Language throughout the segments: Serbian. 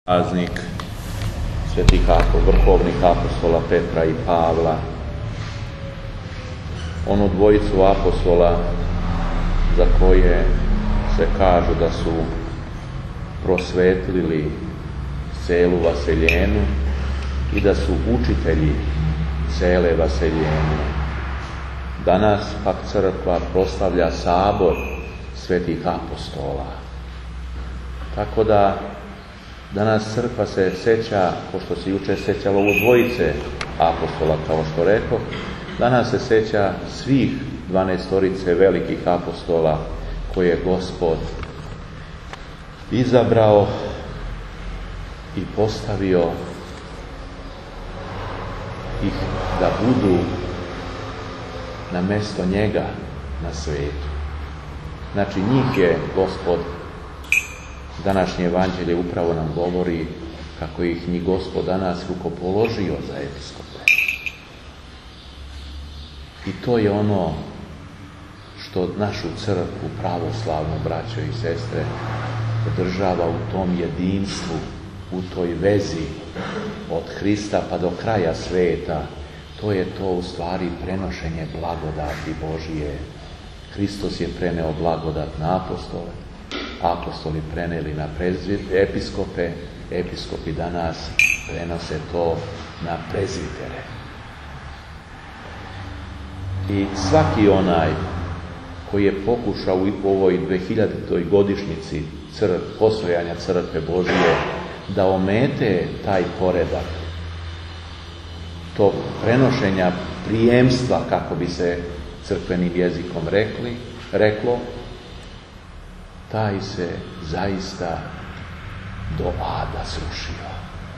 praznik svetih vrhovnih apostola Petra i Pavla, onu dvojicu apostola za koje se kaže da su prosvetlili celu vaseljenu i da su učitelji cele vaseljene. Danas pak crkva proslavlja sabor svetih apostola. Tako da danas crkva se seća, pošto se juče sećalo u dvojice apostola, kao što rekao, danas se seća svih 12 velikih apostola koje je Gospod izabrao i postavio ih da budu na mesto njega na svetu. Znači, njih je Gospod, današnje evanđelje upravo nam govori kako ih njih Gospod danas rukopoložio za episkope. I to je ono što našu crkvu pravoslavnu, braćo i sestre, održava u tom jedinstvu, u toj vezi od Hrista pa do kraja sveta. To je to u stvari prenošenje blagodati Božije. Hristos je preneo blagodat na apostole, apostoli preneli na episkope, episkopi danas prenose to na prezbitere. I svaki onaj koji je pokušao u ovoj 2000. godišnjici postojanja crkve Božije da omete taj poredak tog prenošenja prijemstva, kako bi se crkvenim jezikom reklo, taj se zaista do ada srušio.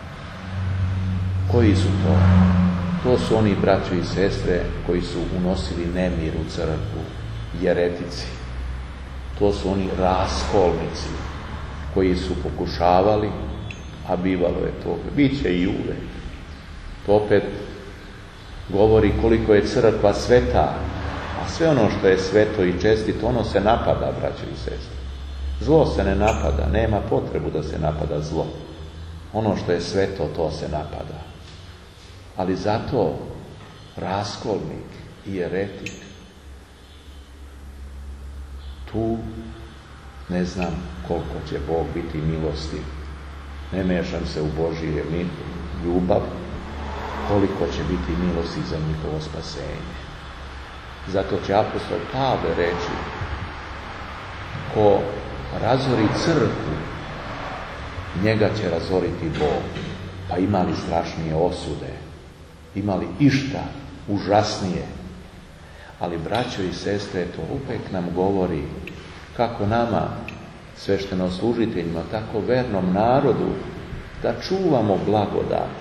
Koji su to? To su oni, braćo i sestre, koji su unosili nemir u crkvu, jeretici. To su oni raskolnici koji su pokušavali, a bivalo je to, bit će i uvek. To opet govori koliko je crkva sveta, a sve ono što je sveto i čestito, ono se napada, braćo i sestre. Zlo se ne napada, nema potrebu da se napada zlo. Ono što je sveto, to se napada. Ali zato raskolnik i jeretik, tu ne znam koliko će Bog biti milostiv. Ne mešam se u Božije ljubav, koliko će biti milosti za njihovo spasenje. Zato će apostol Pavle reći, ko razori crkvu, njega će razoriti Bog. Pa imali strašnije osude, imali išta užasnije. Ali, braćo i sestre, to opet nam govori kako nama, sveštenoslужiteljima, tako vernom narodu, da čuvamo blagodat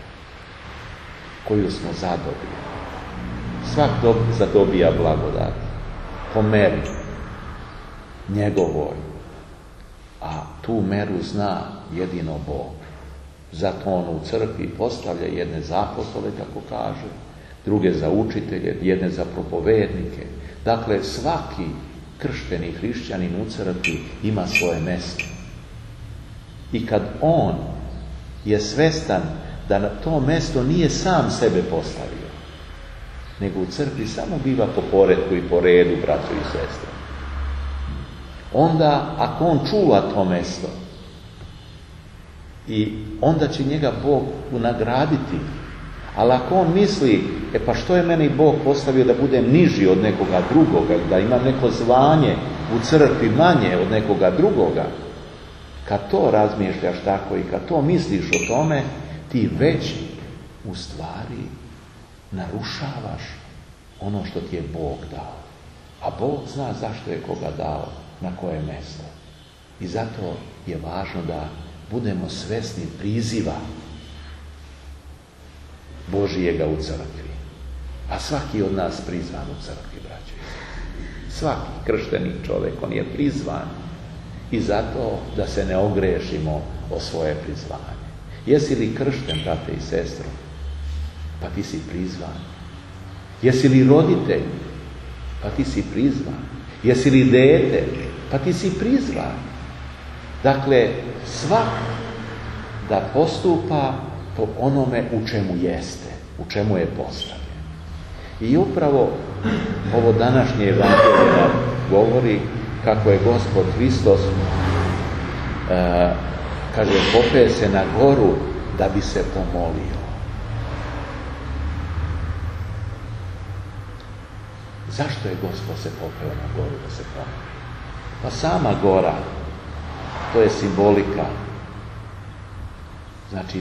koju smo zadobili. Svak zadobija blagodat po meri njegovoj, a tu meru zna jedino Bog. Zato on u crkvi postavlja jedne za apostole, kako kaže, druge za učitelje, jedne za propovednike. Dakle, svaki kršteni hrišćanin u crkvi ima svoje mjesto. I kad on je svestan da na to mjesto nije sam sebe postavio, nego u crkvi samo biva po poretku i po redu, braćo i sestre, onda, ako on čuva to mjesto, i onda će njega Bog nagraditi. Ali ako on misli, pa što je meni Bog postavio da budem niži od nekoga drugoga, da imam neko zvanje u crkvi manje od nekoga drugoga, kad to razmišljaš tako i kad to misliš o tome, ti već u stvari narušavaš ono što ti je Bog dao. A Bog zna zašto je koga dao, na koje mjesto. I zato je važno da budemo svesni priziva Božijega u crkvi. A svaki od nas prizvan u crkvi, braće. Svaki kršteni čovjek, on je prizvan. I zato da se ne ogrešimo o svoje prizvanje. Jesi li kršten, brate i sestro? Pa ti si prizvan. Jesi li roditelj? Pa ti si prizvan. Jesi li dete? Pa ti si prizvan. Dakle, svak da postupa po onome u čemu jeste, u čemu je postavljen. I upravo ovo današnje evanđelje govori kako je Gospod Hristos, kaže, popeo se na goru da bi se pomolio. Zašto je Gospod se popeo na goru da se pomoli? Pa sama gora, to je simbolika. Znači,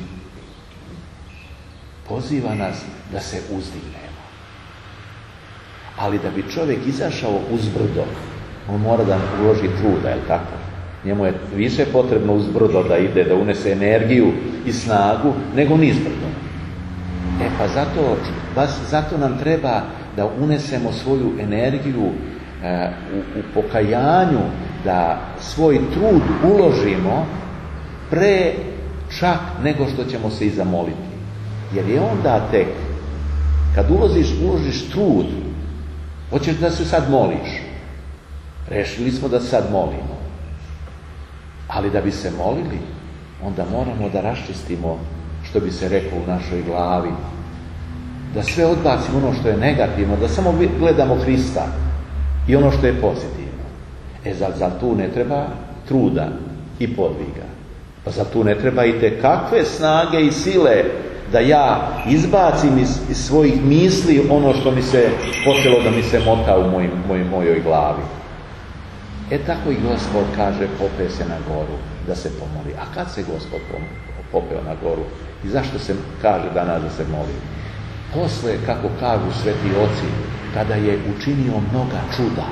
poziva nas da se uzdignemo. Ali da bi čovjek izašao uz brdo, on mora da uloži truda, je li tako? Njemu je više potrebno uz brdo da ide, da unese energiju i snagu, nego niz brdo. Pa zato nam treba da unesemo svoju energiju u pokajanju, da svoj trud uložimo pre čak nego što ćemo se i zamoliti. Jer je onda tek, kad uložiš trud, hoćeš da se sad moliš. Rešili smo da sad molimo. Ali da bi se molili, onda moramo da raščistimo, što bi se reklo u našoj glavi, da sve odbacimo ono što je negativno, da samo gledamo Hrista i ono što je pozitivno. Zar tu ne treba truda i podviga? Pa zar tu ne treba i te kakve snage i sile da ja izbacim iz svojih misli ono što mi se počelo da mi se mota u mojoj glavi? Tako i Gospod kaže, popeo se na goru da se pomoli. A kad se Gospod popeo na goru? I zašto se kaže danas da se moli? Posle, kako kažu sveti oci, kada je učinio mnoga čuda.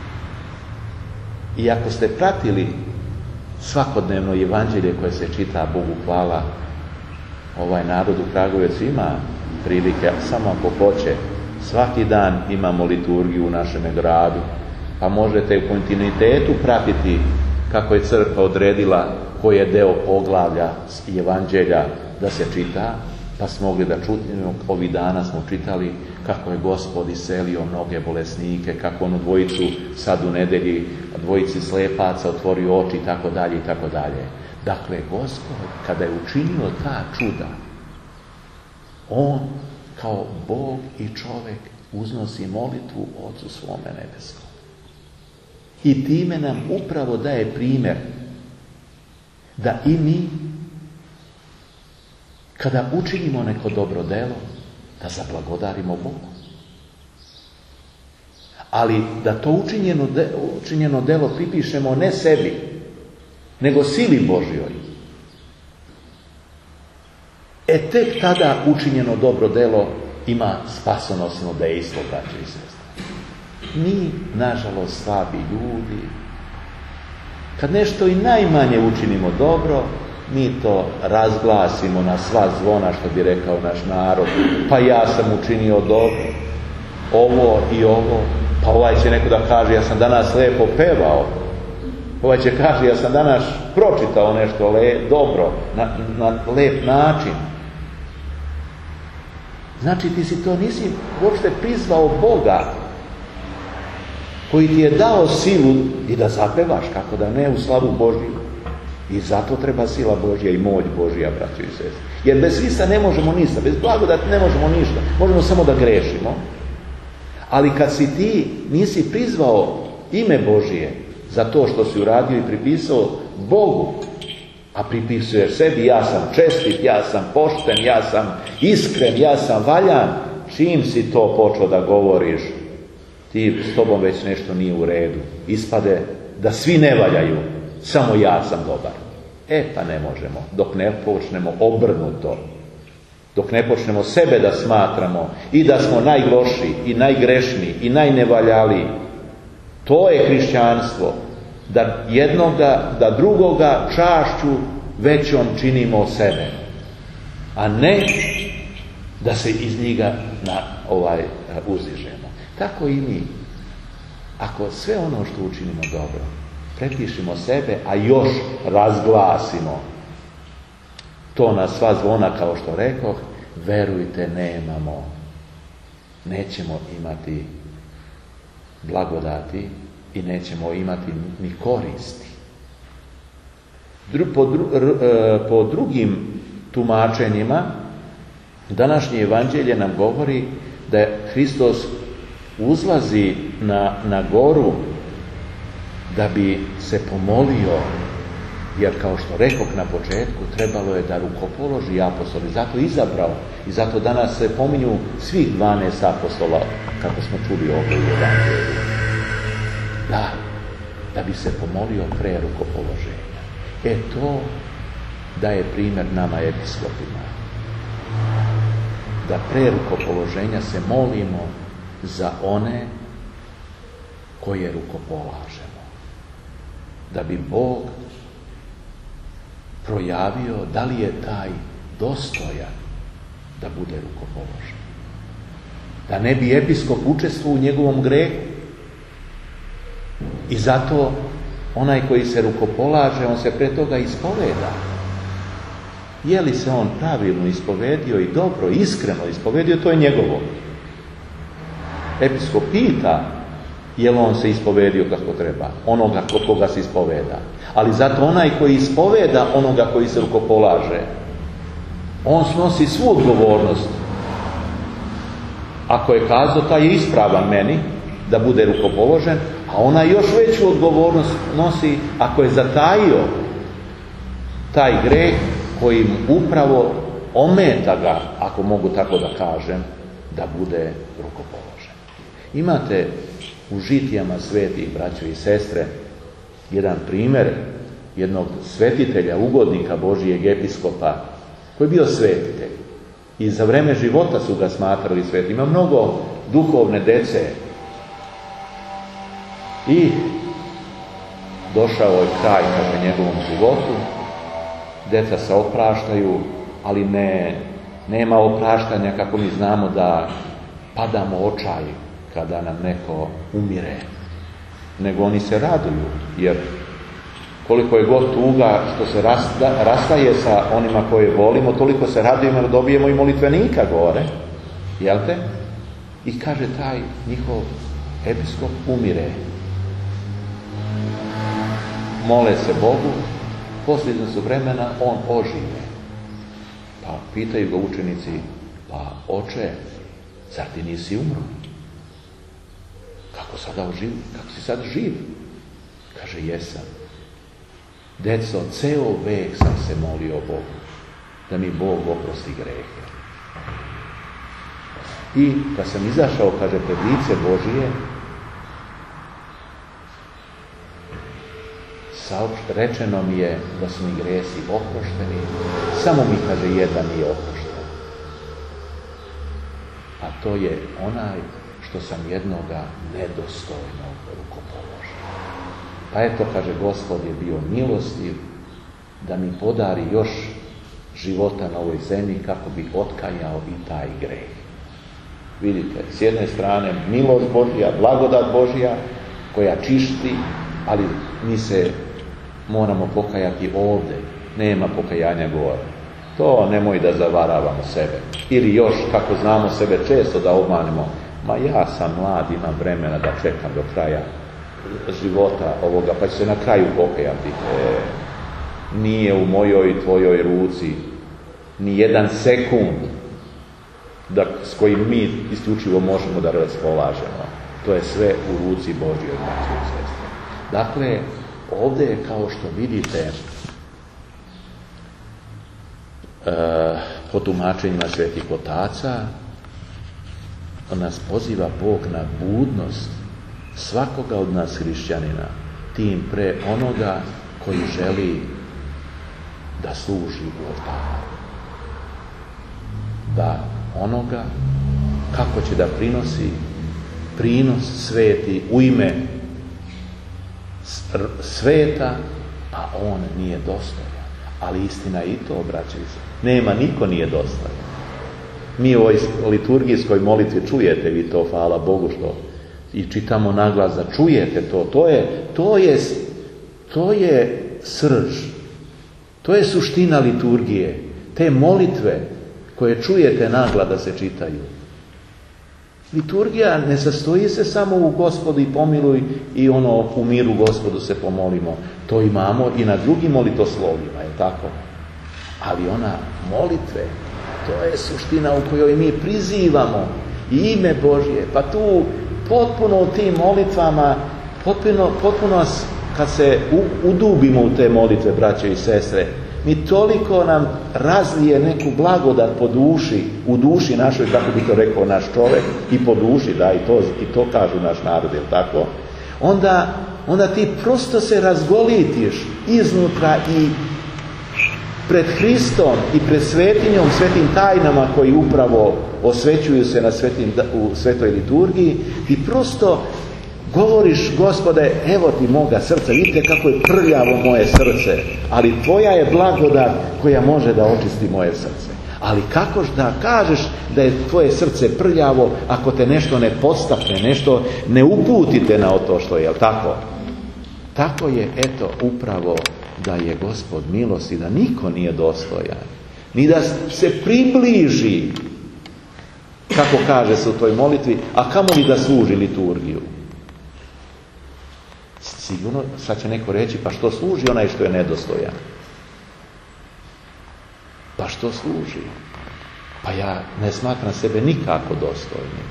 I ako ste pratili svakodnevno evanđelje koje se čita, Bogu hvala, ovaj narod u Kragujevcu ima prilike, samo ako hoće, svaki dan imamo liturgiju u našem gradu, pa možete u kontinuitetu pratiti kako je crkva odredila koji je deo poglavlja evanđelja da se čita, pa smo mogli da čutimo, ovih dana smo čitali kako je Gospod iselio mnoge bolesnike, kako on u dvojicu sad u nedelji, dvojici slepaca otvorio oči i tako dalje i tako dalje. Dakle, Gospod, kada je učinio ta čuda, on kao Bog i čovjek uznosi molitvu Ocu svome nebeskom. I time nam upravo daje primjer da i mi, kada učinimo neko dobro delo, da zablagodarimo Bogu. Ali da to učinjeno delo pripišemo ne sebi, nego sili Božjoj. Tek tada učinjeno dobro delo ima spasonosno dejstvo, braće i sestre. Mi, nažalost, slabi ljudi, kad nešto i najmanje učinimo dobro, mi to razglasimo na sva zvona, što bi rekao naš narod. Pa ja sam učinio dobro, ovo i ovo. Pa ovaj će neko da kaže, ja sam danas lepo pevao. Ovaj će kaže, ja sam danas pročitao nešto dobro, na lep način. Znači, ti si to nisi uopšte prizvao Boga, koji ti je dao silu i da zapevaš, kako da ne, u slavu Božju. I zato treba sila Božja i moć Božja, braćo i sestre. Jer bez Hrista ne možemo ništa, bez blagodati ne možemo ništa. Možemo samo da grešimo. Ali kad si ti nisi prizvao ime Božje za to što si uradio i pripisao Bogu, a pripisuješ sebi, ja sam čestit, ja sam pošten, ja sam iskren, ja sam valjan, čim si to počeo da govoriš, ti s tobom već nešto nije u redu. Ispade da svi ne valjaju, samo ja sam dobar. Pa ne možemo, dok ne počnemo obrnuto, dok ne počnemo sebe da smatramo i da smo najlošiji i najgrešniji i najnevaljaliji. To je hrišćanstvo, da jednoga, da drugoga čašću većom činimo sebe, a ne da se iz njega uzdižemo. Tako i mi. Ako sve ono što učinimo dobro prepišimo sebe, a još razglasimo to na sva zvona, kao što rekoh, verujte, nećemo imati blagodati i nećemo imati ni koristi. Po drugim tumačenjima, današnje evanđelje nam govori da Hristos uzlazi na goru da bi se pomolio, jer kao što rekoh na početku, trebalo je da rukopoloži apostoli, zato je izabrao i zato danas se pominju svih 12 apostola, kako smo čuli ovdje u evanđelju. Da bi se pomolio pre rukopoloženja. To daje primjer nama episkopima. Da pre rukopoloženja se molimo za one koje rukopolažemo. Da bi Bog projavio da li je taj dostojan da bude rukopoložen. Da ne bi episkop učestvovao u njegovom grehu. I zato onaj koji se rukopolaže, on se pre toga ispoveda. Je li se on pravilno ispovedio i dobro, iskreno ispovedio, to je njegovo. Episkop pita je li on se ispovedio kako treba, onoga kod koga se ispoveda. Ali zato onaj koji ispoveda onoga koji se rukopolaže, on snosi svu odgovornost. Ako je kazao, taj je ispravan meni da bude rukopoložen, a ona još veću odgovornost nosi ako je zatajio taj greh koji upravo ometa ga, ako mogu tako da kažem, da bude rukopoložen. Imate u žitijama svetih, braćo i sestre, jedan primjer jednog svetitelja, ugodnika Božijeg episkopa, koji je bio svetitelj. I za vreme života su ga smatrali svetim. Ima mnogo duhovne dece. I došao je kraj, kaže, njegovom životu. Deca se opraštaju, ali nema opraštanja kako mi znamo da padamo očaj kada nam neko umire. Nego oni se raduju, jer koliko je god tuga što se rastaje sa onima koje volimo, toliko se radujemo da dobijemo i molitvenika gore. Jel te? I kaže, taj njihov episkop umire. Mole se Bogu, poslije su vremena on ožive. Pa pitaju ga učenici, pa oče, zar ti nisi umro? Kako si sad živ? Kaže, jesam. Deco, ceo vek sam se molio Bogu, da mi Bog oprosti grehe. I kad sam izašao, kaže, pred lice Božije, rečeno mi je da su mi gresi oprošteni, samo mi, kaže, jedan nije oprošten. A to je onaj što sam jednoga nedostojnog rukopoložio. Pa eto, kaže, Gospod je bio milostiv da mi podari još života na ovoj zemlji kako bi otkajao i taj greh. Vidite, s jedne strane milost Božja, blagodat Božja koja čisti, ali mi se moramo pokajati ovdje. Nema pokajanja gore. To nemoj da zavaravamo sebe. Ili još, kako znamo sebe često da obmanemo, ma ja sam mlad, imam vremena da čekam do kraja života ovoga, pa ću se na kraju pokajati. Nije u mojoj i tvojoj ruci ni jedan sekund s kojim mi isključivo možemo da raspolažemo. To je sve u ruci Božjoj, braćo i sestre. Dakle, ovdje je, kao što vidite, po tumačenjima svetih otaca, nas poziva Bog na budnost svakoga od nas hrišćanina, tim pre onoga koji želi da služi u oltaru. Da onoga kako će da prinosi prinos sveti u ime sveta, a on nije dostojan. Ali istina je i to, braće i sestre. Nema, niko nije dostojan. Mi u ovoj liturgijskoj molitvi čujete vi to, hvala Bogu što i čitamo naglas da čujete to. To je srž. To je suština liturgije. Te molitve koje čujete naglas da se čitaju. Liturgija ne sastoji se samo u Gospodu i pomiluj i u miru Gospodu se pomolimo. To imamo i na drugim molitoslovima, je tako? Ali ona molitve, to je suština u kojoj mi prizivamo ime Božje. Pa tu potpuno u tim molitvama, potpuno kad se udubimo u te molitve, braće i sestre, mi toliko nam razlije neku blagodat po duši, u duši našoj, kako bi to rekao naš čovjek, i po duši, da, i to kažu naš narod, je li tako? Onda ti prosto se razgolitiš iznutra i pred Hristom i pred svetinjom, svetim tajnama koji upravo osvećuju se u svetoj liturgiji, ti prosto govoriš, Gospode, evo ti moga srca, vidite kako je prljavo moje srce, ali tvoja je blagodat koja može da očisti moje srce. Ali kako da kažeš da je tvoje srce prljavo ako te nešto ne podstakne, nešto ne uputite na to što je, jel tako? Tako je, eto, upravo da je Gospod milost i da niko nije dostojan, ni da se približi, kako kaže se u toj molitvi, a kamoli da služi liturgiju. Sigurno, sad će neko reći, pa što služi onaj što je nedostojan? Pa što služi? Pa ja ne smatram sebe nikako dostojnim.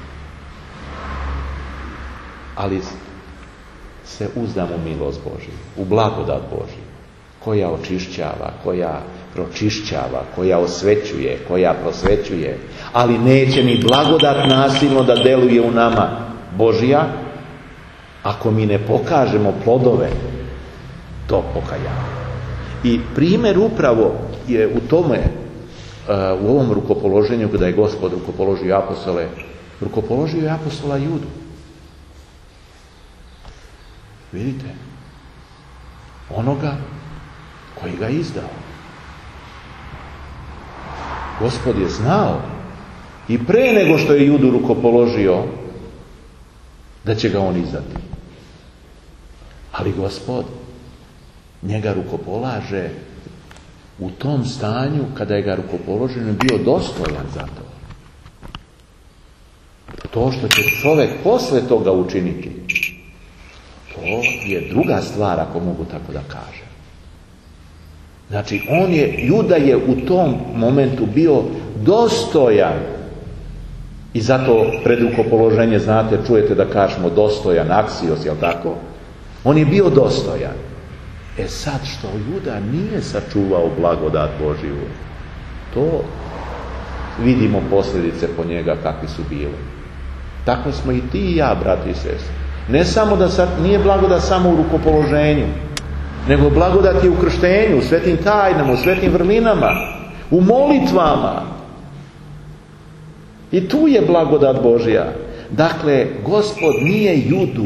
Ali se uzdam u milost Božju, u blagodat Božju, koja očišćava, koja pročišćava, koja osvećuje, koja prosvećuje, ali neće ni blagodat nasilno da deluje u nama Božja, ako mi ne pokažemo plodove tog pokajanja. I primjer upravo je u tome, u ovom rukopoloženju, kada je Gospod rukopoložio apostole, rukopoložio je apostola Judu. Vidite? Onoga koji ga izdao. Gospod je znao i pre nego što je Judu rukopoložio da će ga on izdati. Ali Gospod njega rukopolaže u tom stanju kada je ga rukopoložen bio dostojan za to. To što će čovjek posle toga učiniti, to je druga stvar, ako mogu tako da kažem. Znači, Juda je u tom momentu bio dostojan. I zato pred rukopoloženje, znate, čujete da kažemo dostojan, aksios, jel tako? On je bio dostojan. Sad što Juda nije sačuvao blagodat Božju, to vidimo posljedice po njega kakvi su bile. Tako smo i ti i ja, brati i sestri. Ne samo da nije blagodat samo u rukopoloženju, nego blagodat je u krštenju, u svetim tajnama, u svetim vrlinama, u molitvama. I tu je blagodat Božja. Dakle, Gospod nije Judu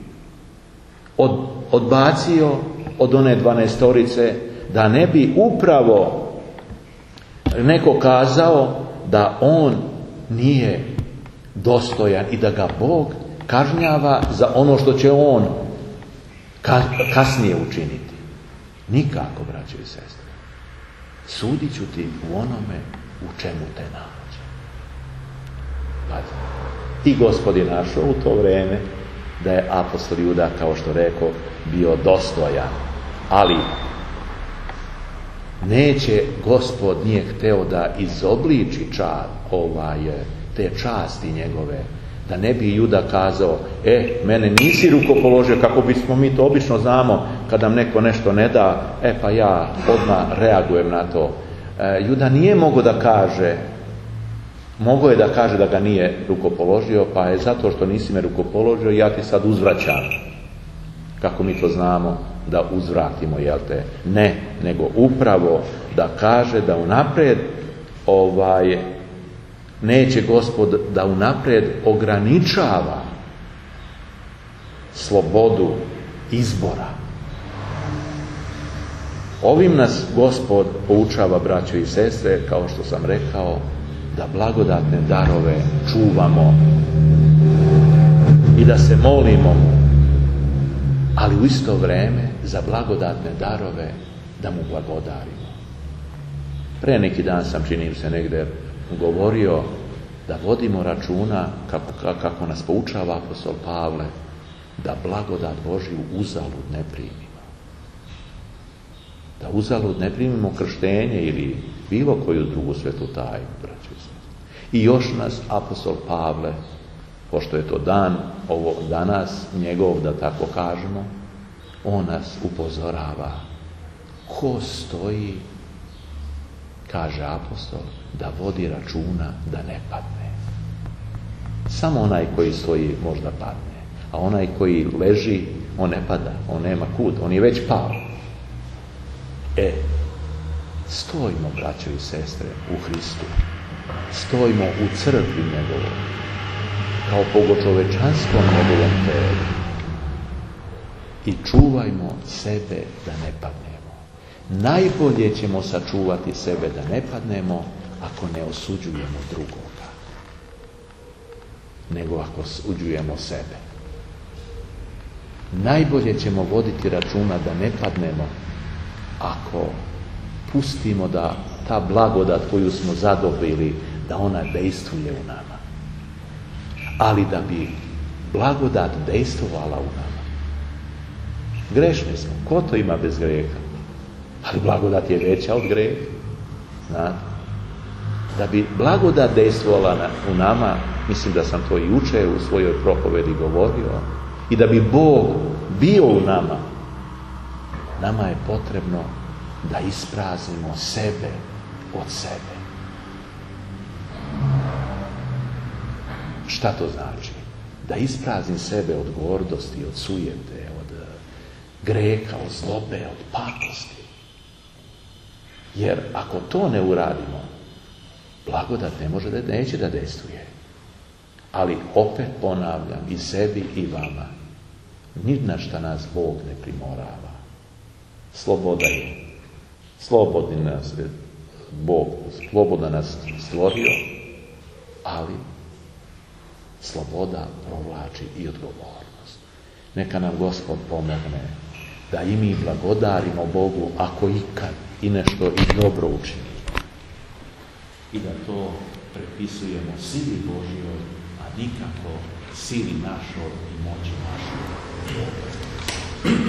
odbacio od one 12-torice, da ne bi upravo neko kazao da on nije dostojan i da ga Bog kažnjava za ono što će on kasnije učiniti. Nikako, braćo i sestre. Sudit ću ti u onome u čemu te nađe. I Gospod je našao u to vreme da je apostol Juda, kao što rekao, bio dostojan. Ali Gospod nije hteo da izobliči te časti njegove, da ne bi Juda kazao, mene nisi rukopoložio, kako bismo mi to obično znamo, kad nam neko nešto ne da, pa ja odmah reagujem na to. Juda nije mogao da kaže, mogao je da kaže da ga nije rukopoložio, pa je zato što nisi me rukopoložio, ja ti sad uzvraćam. Kako mi to znamo da uzvratimo, jel te? Ne, nego upravo da kaže da unaprijed neće Gospod da unaprijed ograničava slobodu izbora. Ovim nas Gospod poučava, braćo i sestre, kao što sam rekao, da blagodatne darove čuvamo i da se molimo mu, ali u isto vrijeme za blagodatne darove da mu blagodarimo. Pre neki dan sam, čini se, negdje govorio da vodimo računa, kako nas poučava apostol Pavle, da blagodat Božju uzalud ne primimo. Da uzalud ne primimo krštenje ili bilo koju drugu svetu tajnu, braćo i sestre. I još nas apostol Pavle, pošto je to dan, ovo danas njegov, da tako kažemo, on nas upozorava. Ko stoji, kaže apostol, da vodi računa da ne padne. Samo onaj koji stoji možda padne, a onaj koji leži, on ne pada, on nema kud, on je već pao. Stojimo, braćo i sestre, u Hristu. Stojimo u crkvi njegovom, kao pogočovečanskom njegovom telu. I čuvajmo sebe da ne padnemo. Najbolje ćemo sačuvati sebe da ne padnemo ako ne osuđujemo drugoga, nego ako osuđujemo sebe. Najbolje ćemo voditi računa da ne padnemo ako pustimo da ta blagodat koju smo zadobili, da ona dejstvuje u nama. Ali da bi blagodat dejstvovala u nama. Grešni smo. Ko to ima bez grijeha? Ali blagodat je veća od grijeha. Znate? Da bi blagodat dejstvovala u nama, mislim da sam to i juče u svojoj propovedi govorio, i da bi Bog bio u nama, nama je potrebno da ispraznimo sebe od sebe. Šta to znači? Da ispraznim sebe od gordosti, od sujete, od greha, od zlobe, od patosti. Jer ako to ne uradimo, blagodat neće da dejstvuje. Ali opet ponavljam i sebi i vama, ni na šta nas Bog ne primorava. Sloboda je. Slobodni nas Bog, slobodno nas stvorio, ali sloboda provlači i odgovornost. Neka nam Gospod pomogne da i mi blagodarimo Bogu ako ikad i nešto i dobro učinimo. I da to prepisujemo sili Božjoj, a nikako sili našoj i moći našoj.